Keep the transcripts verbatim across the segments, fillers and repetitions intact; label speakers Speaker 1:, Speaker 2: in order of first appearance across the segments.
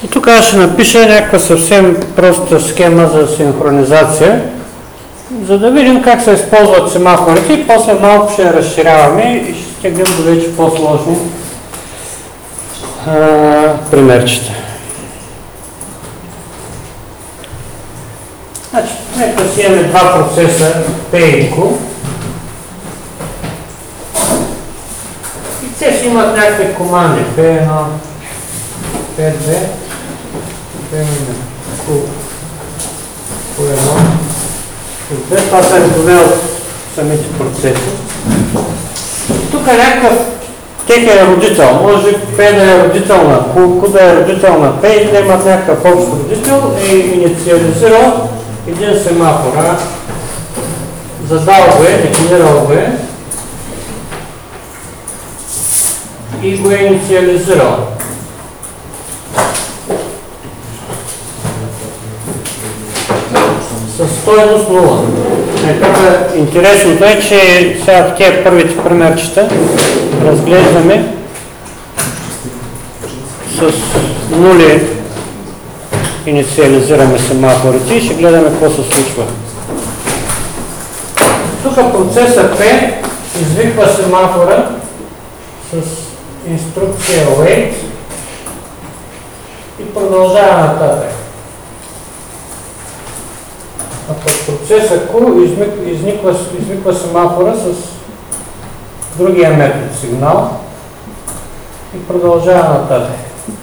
Speaker 1: И тук аз ще напиша някаква съвсем проста схема за синхронизация, за да видим как се използват семафорите и после малко ще разширяваме и ще стигнем до вече по-сложни примерчета. Значи, нека си имаме два процеса P и Q. И те си имат някакви команди P едно, P две, P едно, Q едно, Q две. Това са редове от самите процеси. Тук е някакъв техен родител. Може P да е родител на Q, Q да е родител на P и да имат някакъв общ родител и инициализирал един семафор. Задал го е, дефинирал го е и го е инициализирал. Със стойност нула. Е, интересното е, че сега в тези първите примерчета разглеждаме с нули инициализираме семафорите и ще гледаме какво се случва. Тук процеса P извиква семафора с инструкция wait и продължава нататък. А пък процеса Q изниква, извиква семафора с другия метод сигнал и продължава нататък.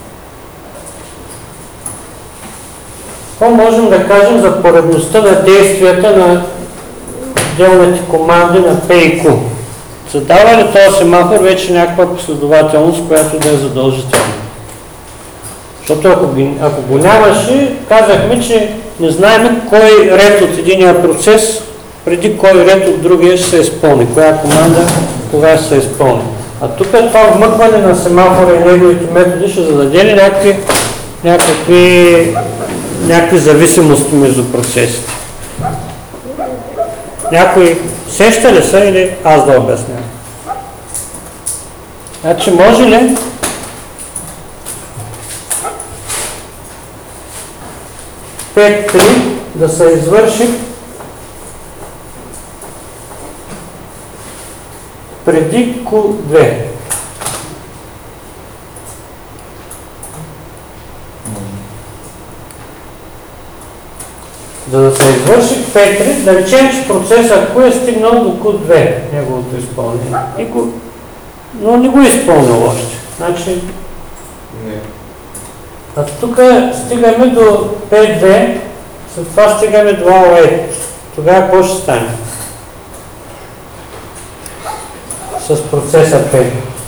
Speaker 1: Какво можем да кажем за поредността на действията на отделните команди на P и Q? Задава ли този семафор вече някаква последователност, която да е задължителна? Защото ако, ако го нямаше, казахме, че не знаем кой ред от единия процес преди кой ред от другия ще се изпълни, коя команда кога ще се изпълни. А тук това вмъкване на семафора и неговите методи ще зададе ли някакви, някакви, някакви зависимости между процесите? Някой сеща ли са или аз да обяснявам? Значи може ли пет три да се извърши преди Q две? За да се извърши пет три, да речем, че процесът Q е стигнал до Q две, неговото изпълнение. И го, но не го е изпълнил още. Значи, не. А тук стигаме до P две, след това стигаме до wait. Тогава какво ще стане? С процеса P.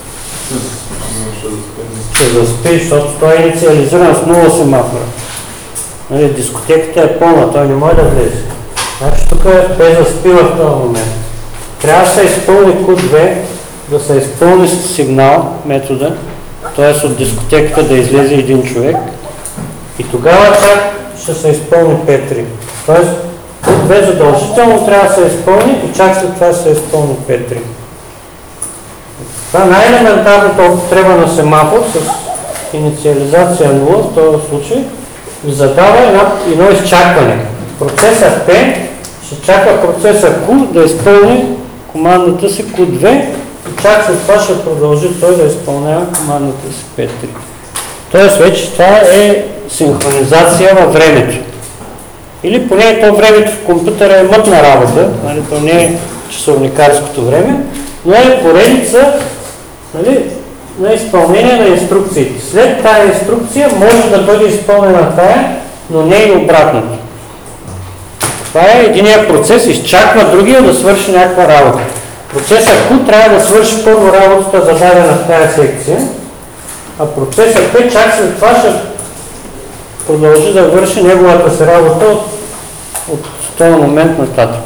Speaker 1: Ще заспи, защото той е инициализиран с нула семафора. Нали, дискотеката е пълна, той не може да влезе. Значи тук P заспива в този момент. Трябва да се изпълни Q две, да се изпълни сигнал, метода, т.е. от дискотеката да излезе един човек и тогава чак ще се изпълни P три. Т.е. Q две задължително трябва да се изпълни и чак след това се изпълни P три. Това най-елементарната употреба на семафор с инициализация нула в този случай ви задава едно изчакване. Процесът P ще чака процеса Q да изпълни командата си Q две и чак след това ще продължи той да изпълнява командата си P три. Тоест вече това е синхронизация във времето. Или поне то времето в компютъра е мътна работа, нали, то не е часовникарското време, но е поредица, нали, на изпълнение на инструкциите. След тази инструкция може да бъде изпълнена тая, но не и обратното. Това е единия процес, изчаква другия да свърши някаква работа. Процесът Q трябва да свърши първо работата зададена в тази секция, а процесът P чак след това ще продължи да върши неговата си работа от, от този момент нататък.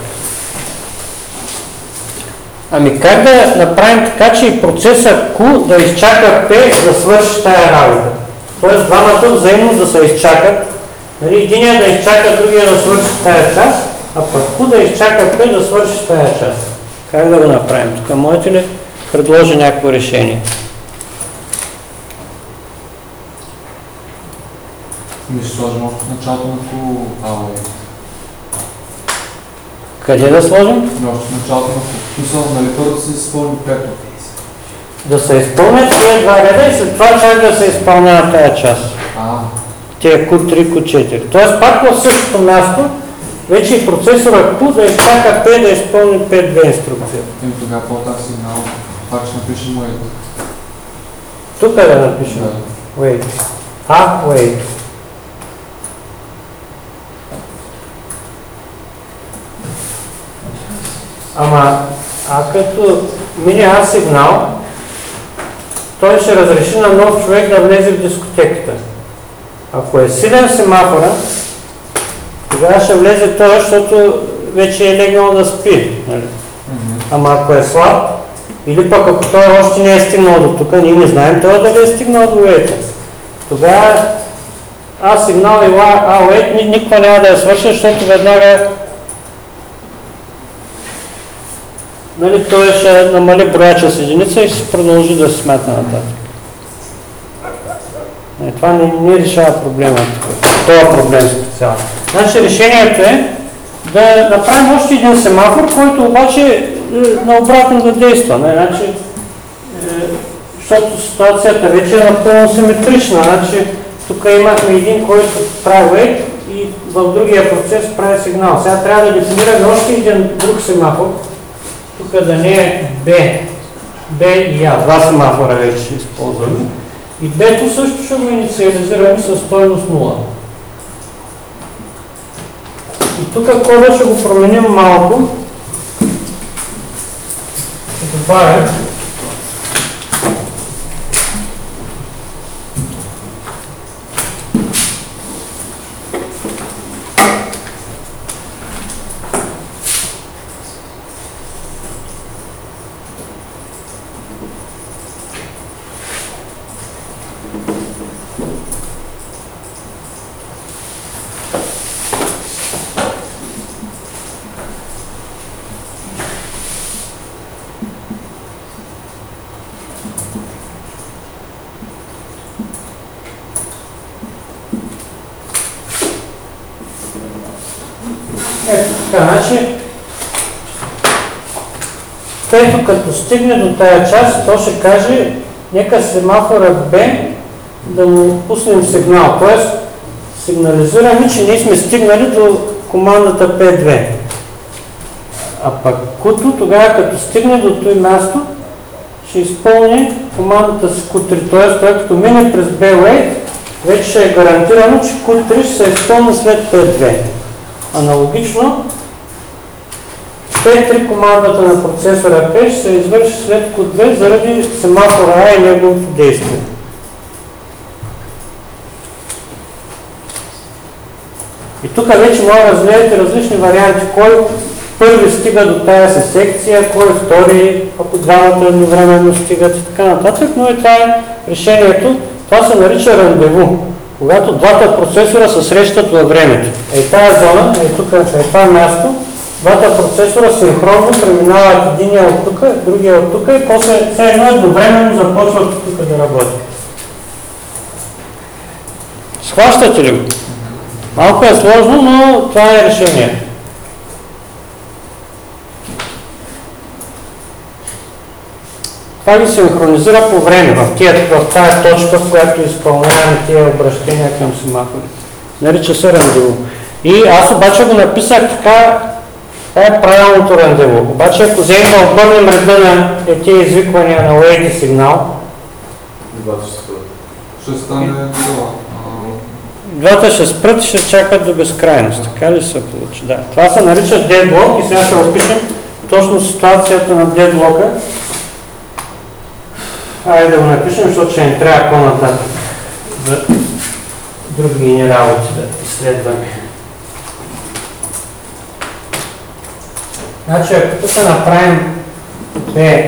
Speaker 1: Ами как да направим така, че и процесът Q да изчака P да свърши тая работа? Тоест двамата взаимно да се изчакат. Нали, единия да изчака, другия да свърши тая част, а пък Q да изчака P да свърши тая част. Как да го направим? Тук можете ли предложи някакво решение?
Speaker 2: Ми ще сложим още в началото на коло Ауей.
Speaker 1: Къде да сложим?
Speaker 2: Но още в началото на коло. Нали първо да се изпълни пето.
Speaker 1: Да се изпълнят тези два реда и след това чак да се изпълнява тази част.
Speaker 2: А.
Speaker 1: Тия Q три, Q четири. Тоест пак в същото място, вече и процесора Q да изчака P да изпълни пет две инструкцията.
Speaker 2: И тогава по-так сигнал, пак ще напишем wait.
Speaker 1: Тук да напишем.
Speaker 2: Да.
Speaker 1: Wait. А, wait. Ама, а като мине А сигнал, той ще разреши на нов човек да влезе в дискотеката. Ако е силен семафора, тогава ще влезе той, защото вече е легнал да спи. Нали? Mm-hmm. Ама ако е слаб, или пък ако той още не е стигнал до тук, ние не знаем той дали е стигнал до уейта. Тогава А сигнал и А уейт никога няма да я свърши, защото веднага нали, той ще намали брояча с единица и ще продължи да се смятна нататък. Не, това не, не решава проблема. Това проблем специално. Значи решението е да направим още един семафор, който обаче наобратно да действа. Не? Значи, е, защото ситуацията вече е напълно симетрична. Значи, тук имахме един, който прави wait и в другия процес прави сигнал. Сега трябва да дефинираме още един друг семафор. Тук да не е B, B и А. Два семафора вече ще използваме. И B-то също ще го инициализираме със стойност нула. И тук кода ще го променим малко. Ще добавя ето така, значи Пето като стигне до тая част, то ще каже нека семафора B да му пуснем сигнал, т.е. сигнализираме, че ние сме стигнали до командата Пи две. А пък Q-то тогава като стигне до това място, ще изпълни командата с Q три, т.е. той като мине през B-Wait, вече ще е гарантирано, че Q три ще се изпълни след Пи две. Аналогично, Пи три командата на процесора P ще се извърши след Q две заради семафора А и неговото действие. И тук вече може да разгледате различни варианти, кой първи стига до тази секция, кой втори, ако двамата едновременно стигат и така нататък, но и това е решението. Това се нарича рандеву, когато двата процесора се срещат във времето. Е тази зона, е тук, е това място, двата процесора синхронно преминават единия от тук, другия от тук и после все едно едновременно започват тук да работят. Схващате ли го? Малко е сложно, но това е решение. Това ги синхронизира по време, в, тия, в тази точка, в която изпълняваме тия обращения към семафорите. Нарича се рандеву. И аз обаче го написах така, това е правилното рандеву. Обаче ако вземем да обърнем реда на тия извиквания на wait и сигнал,
Speaker 2: ще стане това.
Speaker 1: Двата ще спрат и ще чакат до безкрайност. Така ли се получи? Да. Това се нарича deadlock и сега ще опишем точно ситуацията на deadlock-а. Айде да го напишем, защото ще ни трябва по-нататък за други ни работи да изследваме. Значи, ако тук направим B,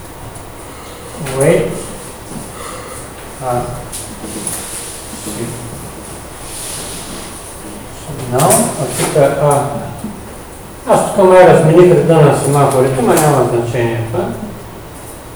Speaker 1: wait, а, сигнал, а тук А. Аз тук май размених реда на семафорите, но няма значение това.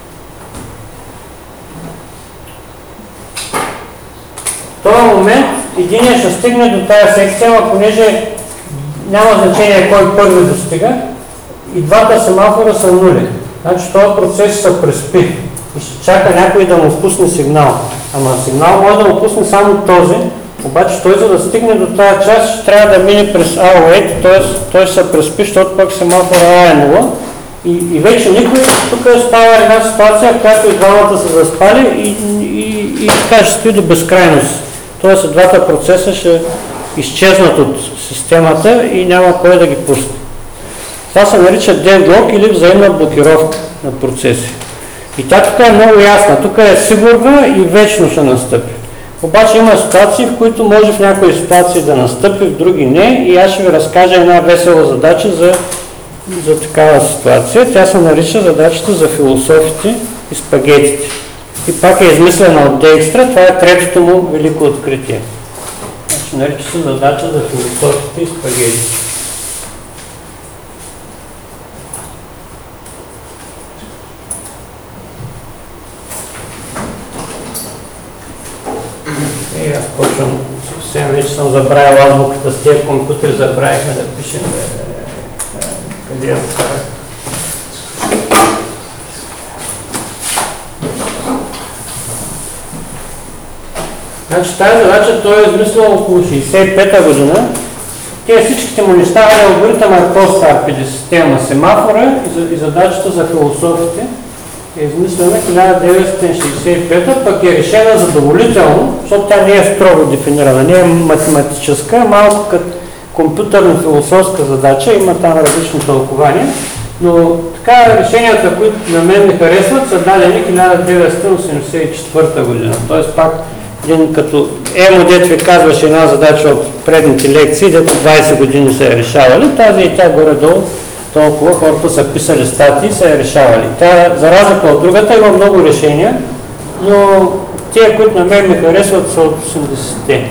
Speaker 1: В този момент единият ще стигне до тази секция, но понеже няма значение кой първи достига, и двата семафора са нули. Значи този процес се преспи и ще чака някой да му пусне сигнал. Ама сигнал може да му пусне само този, обаче той за да стигне до тази част ще трябва да мине през A т.е. той ще се преспи, защото пък семафора A е нула. И, и вече никой, тук става една ситуация, в която и двамата са заспали и, и, и така ще стои до безкрайност. Тоест двата процеса ще изчезнат от системата и няма кой да ги пусне. Това се нарича дедлок или взаимна блокировка на процеси. И тя тук е много ясна. Тук е сигурна и вечно ще настъпи. Обаче има ситуации, в които може в някои ситуации да настъпи, в други не. И аз ще ви разкажа една весела задача за, за такава ситуация. Тя се нарича задачата за философите и спагетите. И пак е измислена от Dijkstra. Това е третото му велико откритие. Значи, нарича се задача за философите и спагетите. И аз почвам, съвсем вече съм забравил азбуката с тия компютри, забравихме да пишем. Къде е това? Значи тази задача той е измислил около шейсет и пета година. Те всичките му неща, алгоритъм е по-стар, петдесет семафора и задачата за философите е измислена хиляда деветстотин шейсет и пета, пък е решена задоволително, защото тя не е строго дефинирана, не е математическа, малко като компютърно-философска задача, има там различни тълкования, но така решенията, които на мен ми харесват, са дадени хиляда деветстотин осемдесет и четвърта година. Тоест пак един като Емо, дето ви казваше една задача от предните лекции, дето двайсет години са я решавали, тази и тя горе-долу толкова хората са писали статии и са я решавали. Та, за разлика от другата, има много решения, но тия, които на мен ми харесват, са от осемдесетте.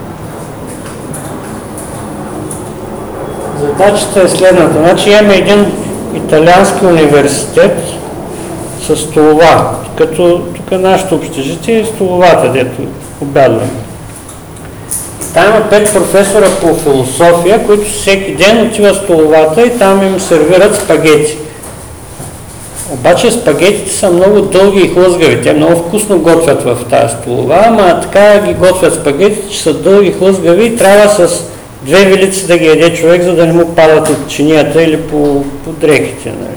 Speaker 1: Задачата е следната. Значи имаме един италиански университет с столова, като тук нашето общежитие е столовата, дето обядваме. Там има пет професора по философия, които всеки ден отиват в столовата и там им сервират спагети. Обаче спагетите са много дълги и хлъзгави. Те много вкусно готвят в тази столова, ама така ги готвят спагетите, че са дълги и хлъзгави и трябва с две вилици да ги яде човек, за да не му падат от чинията или по, по дрехите. Нали?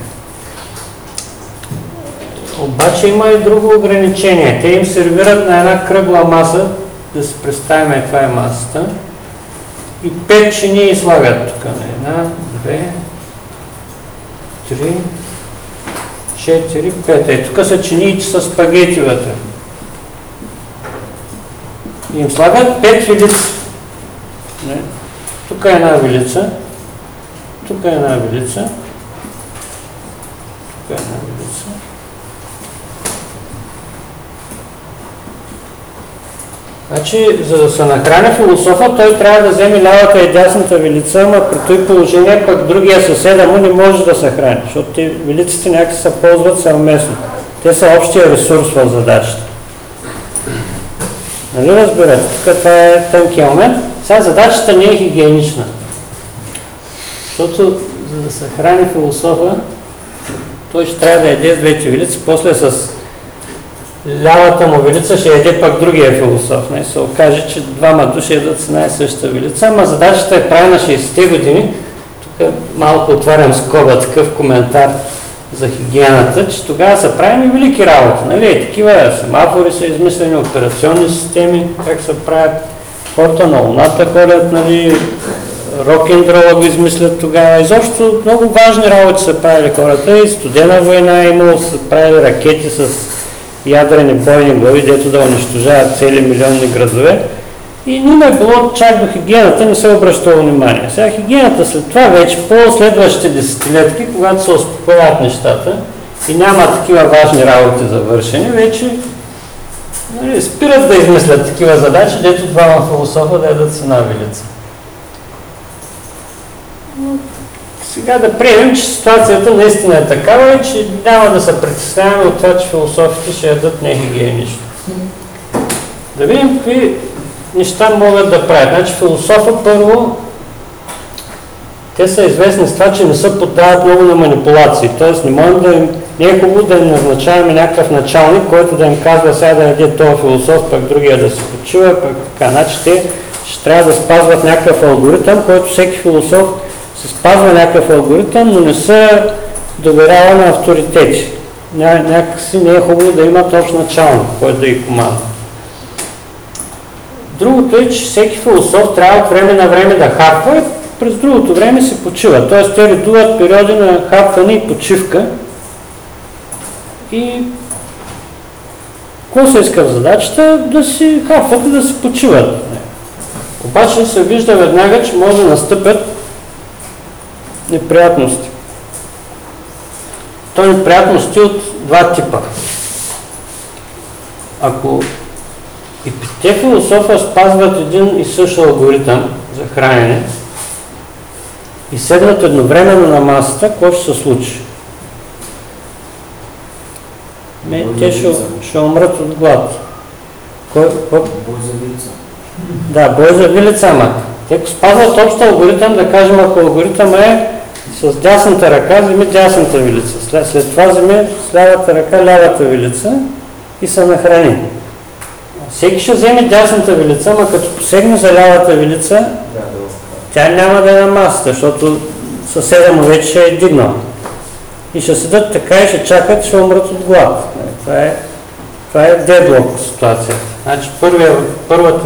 Speaker 1: Обаче има и друго ограничение. Те им сервират на една кръгла маса, да си представим каква е масата, и пет чинии слагат тук. Една, две, три, четири, пет. Е, тук са чиниите с спагети вътре. И им слагат пет вилици. Тук е една вилица, тук е една вилица, тук е една вилица. Значи, за да се нахрани философа, той трябва да вземе лявата и дясната вилица, ама при този положение пък другия съседа му не може да се храни, защото те вилиците някакси се ползват съвместно. Те са общия ресурс в задачата. Нали разбирате? Тук това е тънкия момент. Сега задачата не е хигиенична. Защото за да се храни философа, той ще трябва да яде с двете вилици, после с лявата му вилица ще яде пък другия философ. Не се окаже, че двама души ядат с една и съща вилица, ама задачата е правена шейсетте години. Тук малко отварям скоба, такъв коментар за хигиената, че тогава са правени велики работи. Нали? Такива семафори са измислени, операционни системи, как се правят. Хората на луната ходят, нали, рок-н-рола го измислят тогава. Изобщо много важни работи са правили хората и студена война е имало, са правили ракети с ядрени бойни глави, дето да унищожават цели милионни градове. И не е било чак до хигиената, не се обръщало внимание. Сега хигиената след това вече по следващите десетилетки, когато се успокояват нещата и няма такива важни работи за вършени, вече нали, спират да измислят такива задачи, дето двама философа да ядат с една вилица. Сега да приемем, че ситуацията наистина е такава и че няма да се притесняваме от това, че философите ще ядат нехигиенично. Да видим какви неща могат да правят. Значи философа първо, те са известни с това, че не се поддават много на манипулации. Тоест не можем да им, не е хубаво да им назначаваме някакъв началник, който да им казва сега да яде този философ, пък другия да се почива, пък така. Значи те ще трябва да спазват някакъв алгоритъм, който всеки философ се спазва някакъв алгоритъм, но не се доверява на авторитети. Ня, някакси не е хубаво да имат общ началник, който да ги команда. Другото е, че всеки философ трябва от време на време да хапва и през другото време се почива. Т.е. те редуват периоди на хапване и почивка. И какво се иска в задачата? Да си хапват и да си почиват. Обаче се вижда веднага, че може да настъпят неприятности. То е неприятности от два типа. Ако и петте философа спазват един и същ алгоритъм за хранене и седнат едновременно на масата, какво ще се случи? Не, те ще, ще умрат от глад. Кой, кой?
Speaker 2: Бой за вилица.
Speaker 1: Да, бой за вилица, ама. Те спазват общ алгоритъм, да кажем, ако алгоритъм е с дясната ръка, вземи дясната вилица. След, след това вземи с лявата ръка лявата вилица и се нахрани. Всеки ще вземе дясната вилица, ама като посегне за лявата вилица, тя няма да е на масата, защото съседа му вече ще е дигнал. И ще седат така и ще чакат, ще умрат от глад. Това е, това е дедлок ситуацията. Значи първия, първата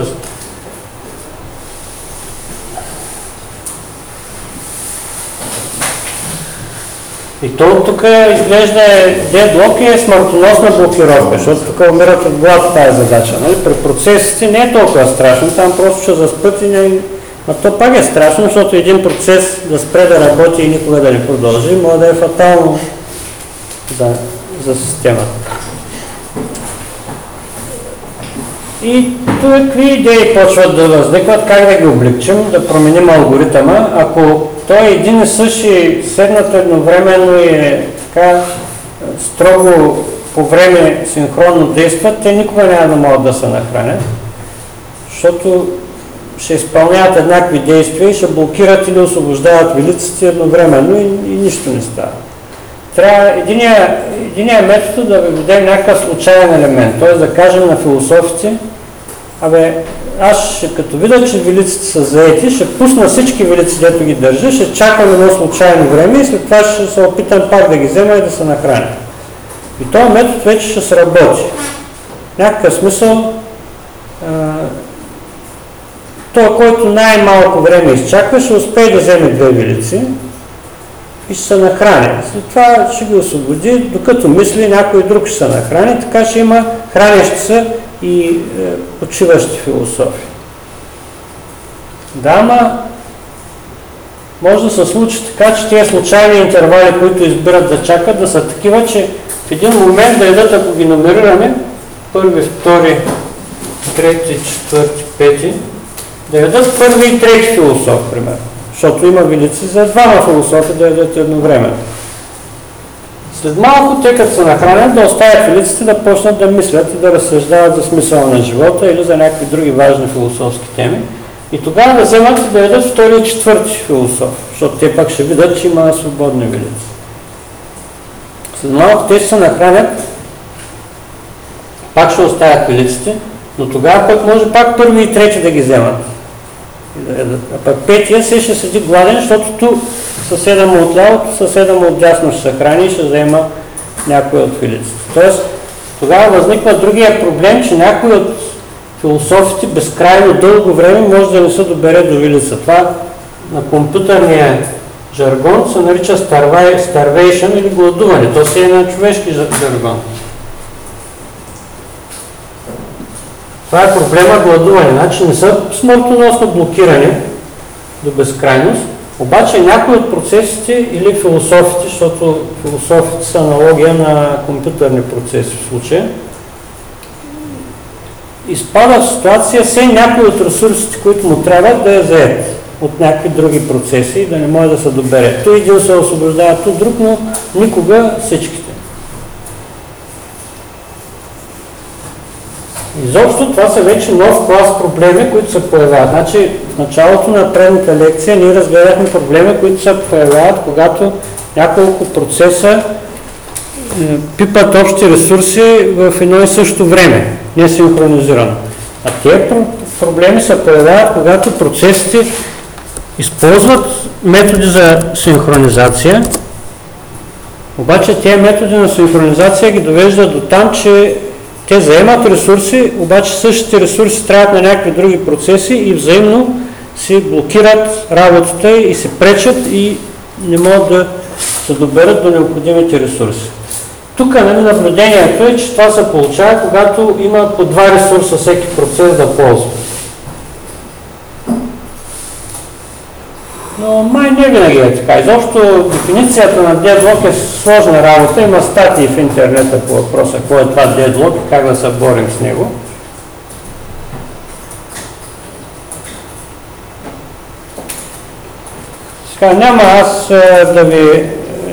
Speaker 1: и то тук изглежда дедлок и е смъртоносна блокировка, защото тук умират от глад в тази задача. Нали? При процесите не е толкова страшно, там просто ще заспът и не... Но то пак е страшно, защото един процес да спре да работи и никога да не продължи, може да е фатално за, за системата. И тук какви идеи почват да възникват, как да ги облегчим, да променим алгоритъма. Ако той е един и същи, седнат едновременно и е така строго по време синхронно действат, те никога няма да могат да се нахранят, защото ще изпълняват еднакви действия и ще блокират или освобождават вилиците едновременно и, и нищо не става. Трябва единия, единия метод да въведем някакъв случайен елемент, т.е. да кажем на философите, абе, аз ще, като видя, че вилиците са заети, ще пусна всички вилици, дето ги държа, ще чакам едно случайно време и след това ще се опитам пак да ги взема и да се нахраня. И този метод вече ще сработи. В някакъв смисъл, той, който най-малко време изчаква, ще успее да вземе две вилици и ще се нахрани. След това ще ги освободи, докато мисли, някой друг ще се нахрани, така ще има хранящи се и е, почиващи философи. Да, ама може да се случи така, че тези случайни интервали, които избират да чакат, да са такива, че в един момент да идат, ако ги номерираме, първи, втори, трети, четвърти, пети, да ядат първи и трети философ, примерно. Защото има вилици за двама философи да ядат едновременно. След малко те, като се нахранят, да оставят вилиците да почнат да мислят и да разсъждават за смисъла на живота или за някакви други важни философски теми. И тогава да вземат и да ядат втори и четвърти философ, защото те пак ще видят, че има свободни вилици. След малко те ще се нахранят, пак ще оставят вилиците, но тогава пък може пак първи и трети да ги вземат. А пък петия се ще седи гладен, защото тук съседа му от лявото, съседа му от дясно ще се храни и ще взема някой от вилиците. Тоест, тогава възниква другия проблем, че някой от философите безкрайно дълго време може да не се добере до вилица. Това на компютърния жаргон се нарича starvation или гладуване. То си е на човешки жаргон. Това е проблема гладуване. Значи не са смъртоносно блокирани до безкрайност, обаче някои от процесите или философите, защото философите са аналогия на компютърни процеси в случая, изпада в ситуация все някои от ресурсите, които му трябват, да е заед от някакви други процеси и да не може да се добере. Той един се освобождава, тут друг, но никога всичките. изобщо това са вече нов клас проблеми, които се появяват. Значи, в началото на предната лекция ние разгледахме проблеми, които се появяват, когато няколко процеса е, пипат общи ресурси в едно и също време, не синхронизирано. А тези проблеми се появяват, когато процесите използват методи за синхронизация, обаче тези методи на синхронизация ги довеждат до там, че те заемат ресурси, обаче същите ресурси трябват на някакви други процеси и взаимно си блокират работата и се пречат и не могат да се доберат до необходимите ресурси. Тук нали, наблюдението е, че това се получава, когато има по два ресурса всеки процес да ползва. Но май не винаги е така. Изобщо дефиницията на дедлок е сложна работа. Има статии в интернета по въпроса, какво е това дедлок и как да се борим с него. Сега няма аз е, да ви... Е,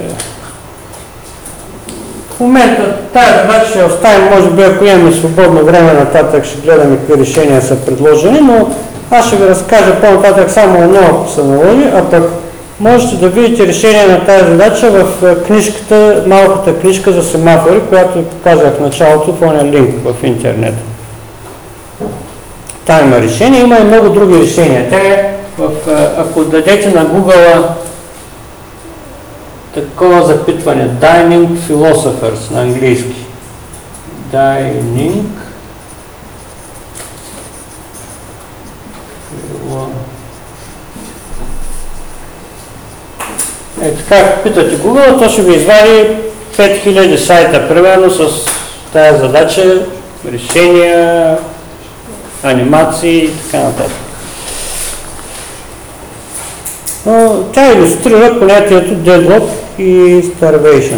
Speaker 1: в момента тази задача ще оставим, може би ако имаме свободно време нататък, ще гледаме какви решения са предложени, но аз ще ви разкажа по-нататък само едно, ако се наложи, а пък можете да видите решение на тази задача в книжката, малката книжка за семафори, която ви показах в началото в ония линк в интернет. Там има решение, има и много други решения. Те е, в, ако дадете на Google такова запитване, Dining Philosophers на английски. Dining Е, така, ако питате Google, то ще ви извади пет хиляди сайта, примерно с тази задача, решения, анимации и така нататък. Но тя илюстрира понятието deadlock и starvation.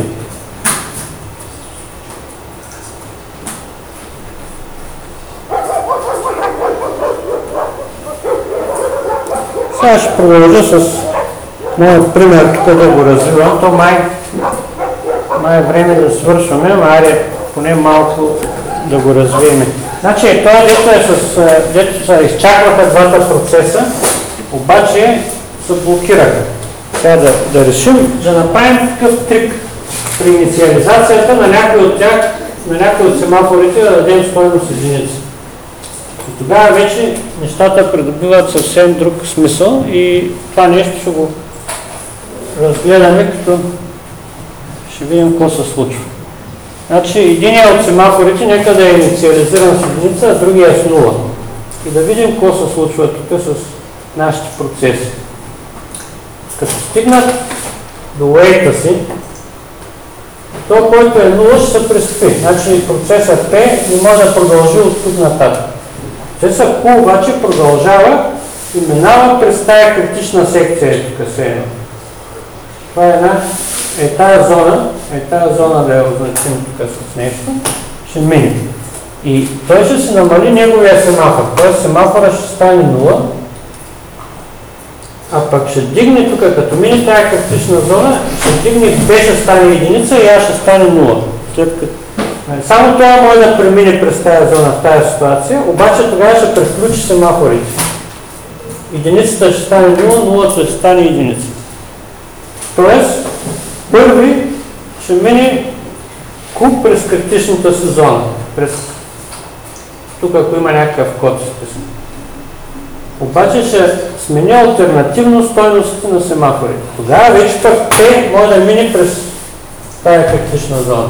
Speaker 1: Сега ще продължа с моят пример тук да го развивам. То май, май е време да свършваме, но айде поне малко да го развием. Значи това дето е с, дето се изчакваха двата процеса, обаче се блокираха. Сега да, да решим, да направим такъв трик при инициализацията на някой от тях, на някой от семафорите да дадем стойност единица. И тогава вече нещата придобиват съвсем друг смисъл и това нещо ще го разгледаме, като ще видим какво се случва. Значи единият от семафорите нека да е инициализиран с единица, а другия с нула. И да видим какво се случва тук с нашите процеси. Като стигнат до уейта си, то, който е нула, ще се преспи. Значи процесът P не може да продължи от тук нататък. Процесът Q обаче продължава и минава през тая критична секция, тук се едно. Това е една, е тая зона, е тая зона да я означим тук с нещо, ще мине. И той ще се намали неговия семафор, т.е. семафора ще стане нула, а пък ще дигне тук, като мине тая критична зона, ще дигне B ще стане единица и А ще стане нула. След като... Само това може да премине през тази зона в тази ситуация, обаче тогава ще превключи семафорите. Единицата ще стане нула, нулата ще стане единица. Тоест, първи ще мине Q през критичната си зона. През... Тук, ако има някакъв код изписан. Обаче ще смени алтернативно стойностите на семафорите. Тогава вече пък P може да мине през тая критична зона.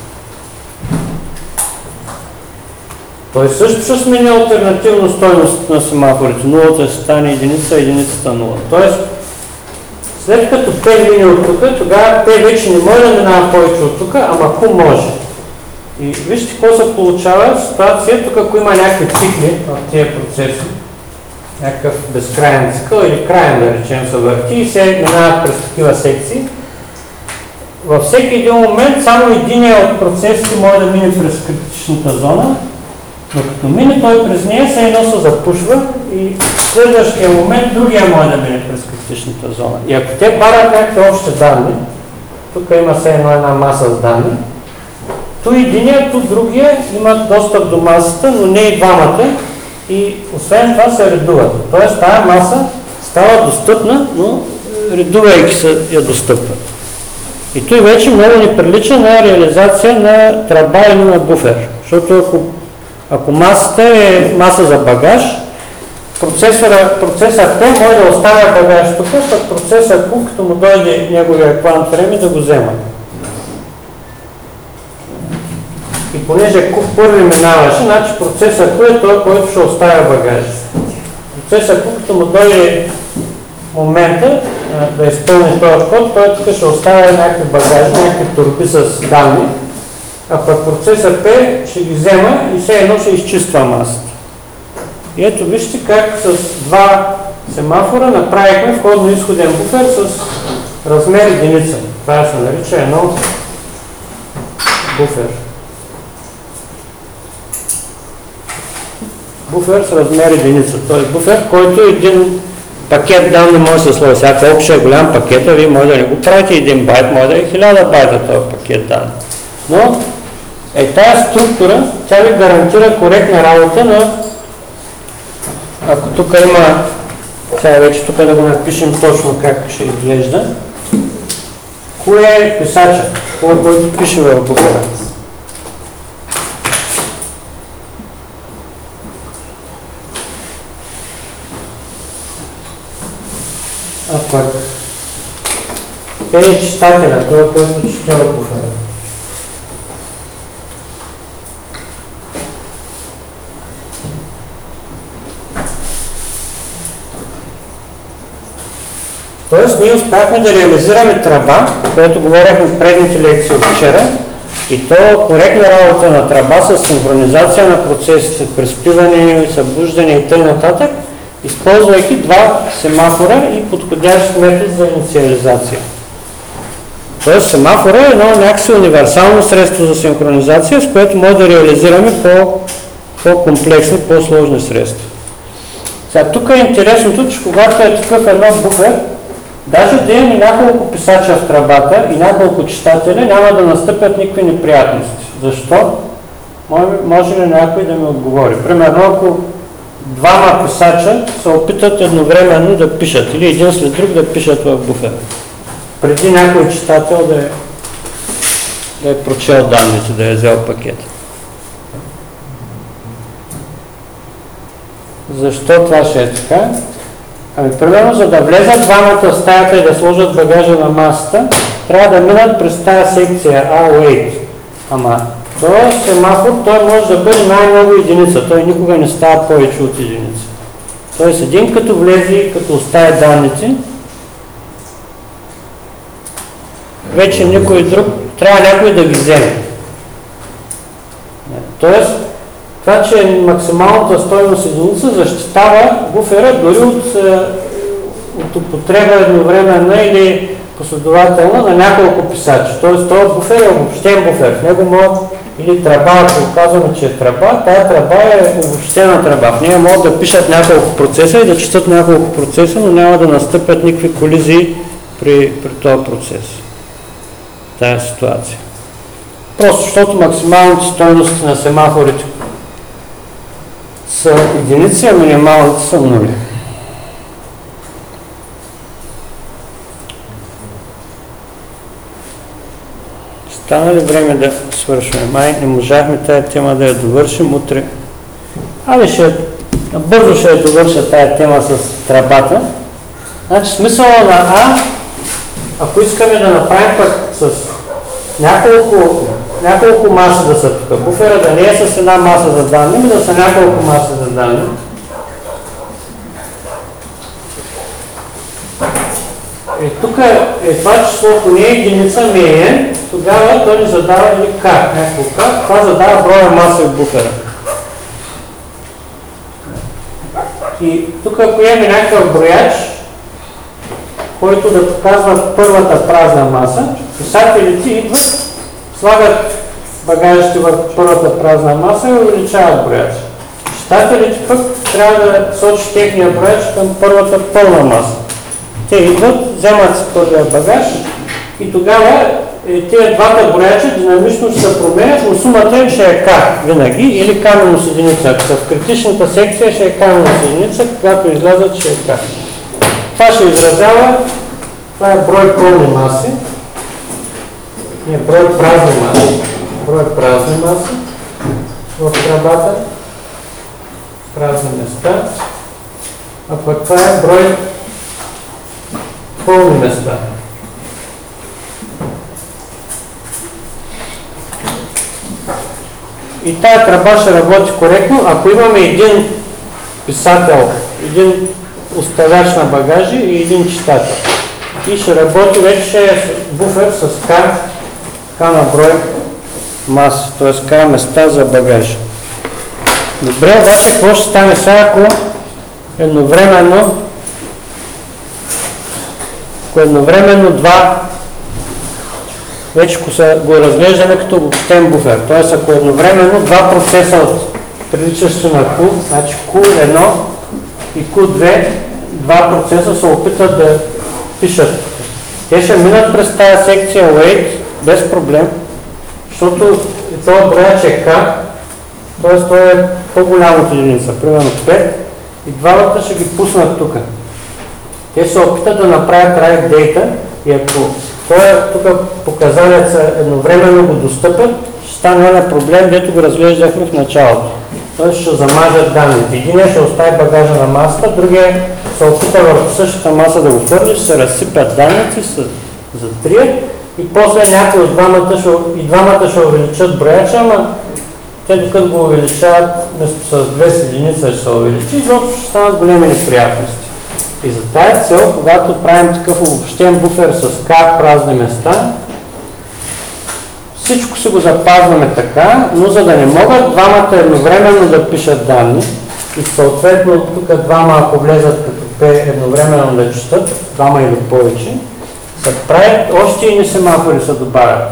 Speaker 1: Той също ще смени алтернативно стойностите на семафорите. Нулата ще стане единица, единицата нула. Тоест, след като P мине от тук, тогава P вече не може да минава повече от тук, ама Q може. И вижте какво се получава ситуация, тук ако има някакви цикли в тези процеси, някакъв безкрайен цикъл или краен, да речем, се върти и се минават през такива секции. Във всеки един момент само единия от процесите може да мине през критичната зона, но като мине той през нея, се едно се запушва и в следващия момент другия може да мине през критичната зона. И ако те барат някакви общи данни, тук има все едно една маса с данни, ту единия, ту другия имат достъп до масата, но не и двамата. И освен това се редуват. Тоест тази маса става достъпна, но редувайки се я достъпва. И той вече много ни прилича на реализация на тръба или на буфер. Защото ако, ако масата е маса за багаж, процесора, процесор Т може да оставя багаж тук, пък процесор Q, като му дойде неговия квант време, да го взема. И понеже Q първи минаваше, значи процесор Q е той, който ще оставя багаж. Процесор Q, като му дойде момента да изпълни този код, той тук ще оставя някакви багажи, някакви турби с данни, а пък процесор P ще ги взема и все едно ще изчиства масата. И ето вижте как с два семафора направихме входно-изходен буфер с размер единица. Това се нарича едно буфер. Буфер с размер единица. Т.е. буфер, който един пакет данни може да се сложи. Сега колко ще е голям пакет, вие може да не го правите един байт, може да е хиляда байта този пакет данни. Но е тази структура, тя ви гарантира коректна работа на, ако тук има, сега вече тук да го напишем точно как ще изглежда, кое е писача, кой, който пише в буфера. А пък е читателя, той, който чете в буфера. Тоест, ние успяхме да реализираме тръба, което говорихме в предните лекции от вчера, и то коректна работа на тръба с синхронизация на процесите, преспиване, събуждане и т.н., използвайки два семафора и подходящ метод за инициализация. Тоест, семафора е едно някакси универсално средство за синхронизация, с което може да реализираме по-комплексни, по-сложни средства. Сега, тук е интересното, че когато е такъв едно буфер, даже да имаме няколко писача в тръбата и няколко читателя, няма да настъпят никакви неприятности. Защо? Може, може ли някой да ми отговори? Примерно, ако двама писача се опитат едновременно да пишат или един след друг да пишат в буфера, преди някой читател да е, да е прочел данните, да е взел пакета. Защо това ще е така? Ами, примерно, за да влезат двамата в стаята и да сложат багажа на масата, трябва да минат през тази секция А осем. Ама, този семафор, той може да бъде най-много единица, той никога не става повече от единица. Тоест, един като влезе, като оставя данните, вече никой друг, трябва някой да ги вземе. Тоест, това, че максималната стойност единица защитава буфера дори от, от употреба едновременна или последователна на няколко писачи. Тоест, този буфер е обобщен буфер. В него могат, или тръба, ако казваме, че е тръба, тази тръба е обобщена тръба. В нея могат да пишат няколко процеса и да четат няколко процеса, но няма да настъпят никакви колизии при, при този процес. Тази ситуация. Просто защото максималните стойности на семафорите са единици, а минималните са нули. Стана ли време да свършваме? Май не можахме тая тема да я довършим утре. Абе ще, бързо ще я довърша тая тема с тръбата. Значи смисъла на А, ако искаме да направим пък с няколко, няколко маси да са тук, буфера да не е с една маса за данни, но да са няколко маси за данни. Е, тук е това число, ако не е единица, не е, тогава той ни задава или К, някакво К, това задава броя маси в буфера. И тук ако имаме някакъв брояч, който да показва първата празна маса, писателите идват, слагат багажите в първата празна маса и увеличават брояча. Читателите пък трябва да сочат техния брояч към първата пълна маса. Те идват, вземат си първия багаж и тогава И тия двата брояча динамично ще се променят, но сумата им ще е К винаги или К минус единица. Ако са в критичната секция ще е К минус единица, когато излязат ще е К. Това ще изразява, това е брой пълни маси, не брой празни маси, брой празни маси в тръбата, празни места, а пък това е брой пълни места. И тая тръба ще работи коректно, ако имаме един писател, един оставяч на багажи и един читател. И ще работи вече буфер с К, К на брой маси, т.е. К места за багажи. Добре, обаче какво ще стане сега, ако едновременно, ако едновременно два, вече го разглеждаме като обобщен буфер, т.е. ако едновременно два процеса от приличащи на Q, значи Q едно и Q две, два процеса се опитат да пишат. Те ще минат през тази секция wait без проблем, защото това брояч е K, т.е. това е по-голям от единица, примерно пет, и двамата ще ги пуснат тук. Те се опитат да направят write data и ако това тук показанията са едновременно го достъпят, ще стане на проблем, дето го разглеждахме в началото. Тоест ще замажат данните. Единият ще остави багажа на масата, другия се опита върху същата маса да го хвърли, ще се разсипят данните, се затрият и после някои от двамата ще, и двамата ще увеличат брояча, ама те докато го увеличават, вместо с две единица ще се увеличи, защото ще станат големи неприятности. И за тази цел, когато правим такъв обобщен буфер с К празни места, всичко си го запазваме така, но за да не могат двамата едновременно да пишат данни и съответно тук двама, ако влезат като П едновременно да четат, двама или повече, се правят още и не семафори се добавят.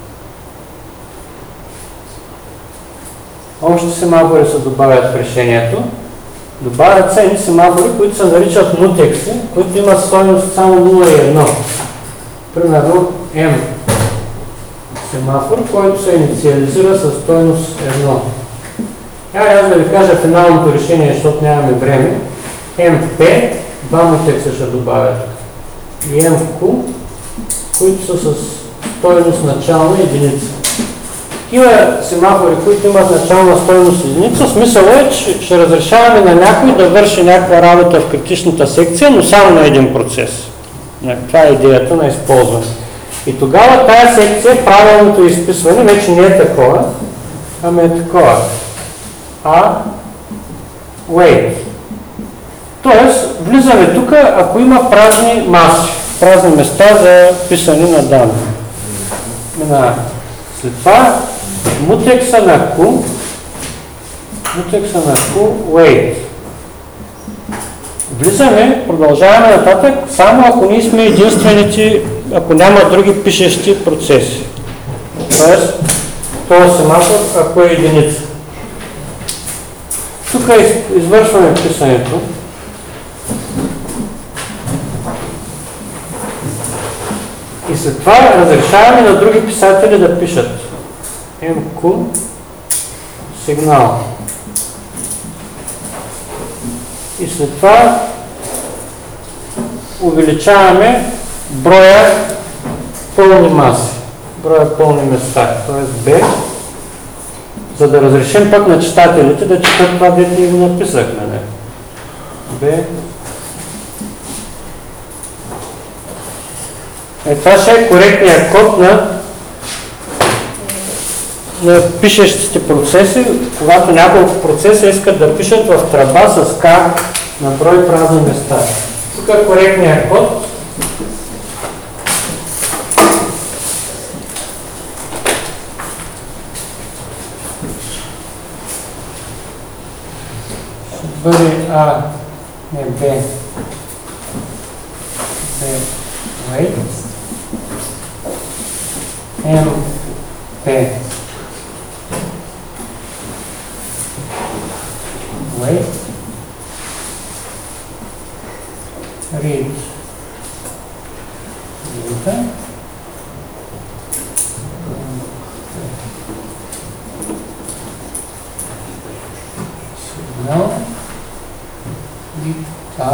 Speaker 1: Още семафори се добавят в решението. Добавят се едни семафори, които се наричат мутекси, които имат стойност само нула и едно. Примерно M семафор, който се инициализира със стойност едно. Аз да ви кажа финалното решение, защото нямаме време. ем пи, два мутекса ще добавят. И ем кю, които са с стойност начална единица. Такива семафори, които имат начална стойност единица, смисъл е, че ще разрешаваме на някой да върши някаква работа в критичната секция, но само на един процес. Това е идеята на използване. И тогава тая секция, правилното изписване, вече не е такова, ами е такова. А, wait. Тоест, влизаме тук, ако има празни маси, празни места за писане на данни. Минаваме. След това, мутекса на Q, мутекса на Q, wait. Влизаме, продължаваме нататък, само ако ние сме единствените, ако няма други пишещи процеси. Тоест, това семафор, ако е единица. Тук извършваме писането. И след това разрешаваме на други писатели да пишат. ем кю сигнал. И след това увеличаваме броя пълни маси, броя пълни места, т.е. B, за да разрешим пък на читателите да четат това, дето го написахме. B. Е, това ще е коректният код на, на пишещите процеси, когато няколко процеса искат да пишат в тръба с К на брой празни места. Тук е коректният код. Ще бъде А, не Б, Б, wait, М, П, wait, read, data, А?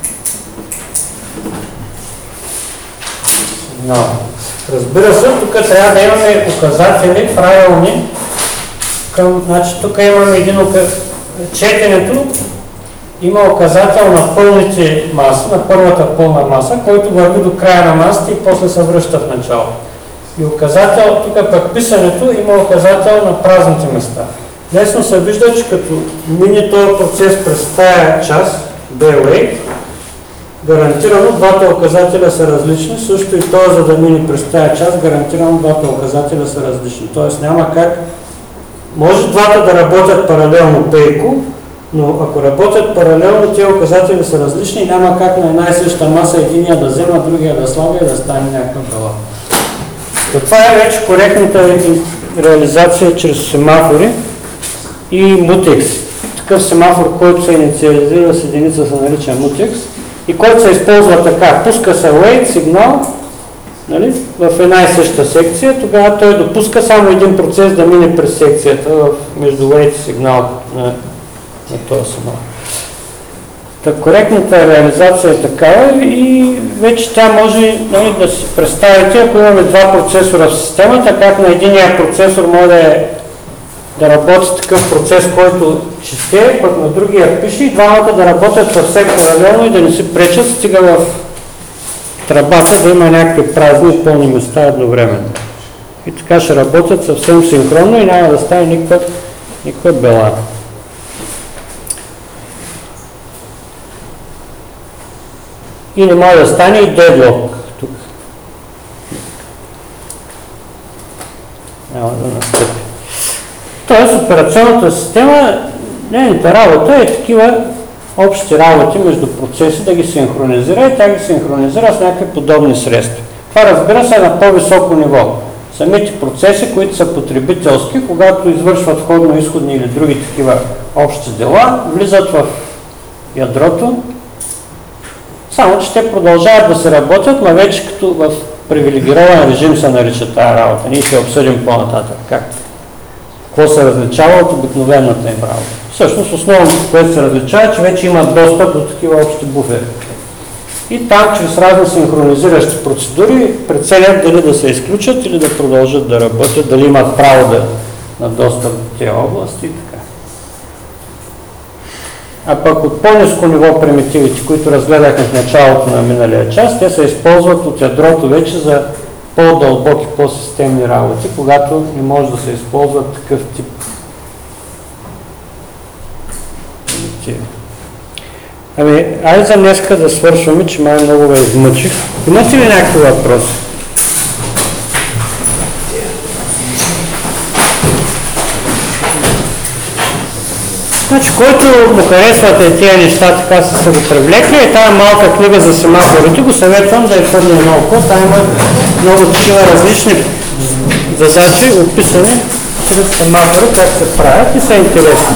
Speaker 1: Сигнал. Разбира се, тук трябва да имаме указатели правилни. Към, значи, тук имаме един четенето. Има указател на пълните маси, на първата пълна маса, който върви до края на масата и после се връща в начало. И указател, тук пък писането, има указател на празните места. Лесно се вижда, че като мине този процес през тая част, B-Wait, гарантирано двата указателя са различни, също и това, за да мине през тая част, гарантирано двата указателя са различни. Тоест няма как, може двата да работят паралелно пейко, но ако работят паралелно, тези указатели са различни и няма как на една и съща маса единия да взема, другия да слага и да стане някаква бела. Това е вече коректната реализация чрез семафори и мутекс. Такъв семафор, който се инициализира с единица, се нарича мутекс и който се използва така. Пуска се wait сигнал, нали, в една и съща секция, тогава той допуска само един процес да мине през секцията в между wait и сигнал на, на този семафор. Та коректната реализация е такава и вече тя може, нали, да си представите, ако имаме два процесора в системата, как на единия процесор може да, е, да работи такъв процес, който чете, пък на другия пише и двамата да работят съвсем паралелно и да не си пречат, стига в тръбата да има някакви празни и пълни места едновременно. И така ще работят съвсем синхронно и няма да стане никаква, никаква бела. И не може да стане и дедлок тук. Няма да настъпи. Тоест операционната система, нейната работа е такива общи работи между процеси да ги синхронизира и тя ги синхронизира с някакви подобни средства. Това, разбира се, е на по-високо ниво. Самите процеси, които са потребителски, когато извършват входно-изходни или други такива общи дела, влизат в ядрото, само че те продължават да се работят, но вече като в привилегирован режим се нарича тази работа. Ние ще обсъдим по-нататък как, какво се различава от обикновената им работа. Всъщност основното, което се различава, че вече има достъп до такива общи буфери. И там, чрез разни синхронизиращи процедури, преценят дали да се изключат или да продължат да работят, дали имат право да, на достъп до тези области и така. А пък от по-ниско ниво примитивите, които разгледахме в началото на миналия час, те се използват от ядрото вече за по-дълбоки, по-системни работи, когато не може да се използват такъв тип примитиви. Ами, айде за днеска да свършваме, че май много ви измъчих. Имате ли някакви въпроси? Значи, който му харесвате тези неща, така са се го привлекли, е тази малка книга за семафорите, го съветвам да я хвърне едно око. Там има много такива различни задачи, описани чрез семафори, как се правят и са интересни.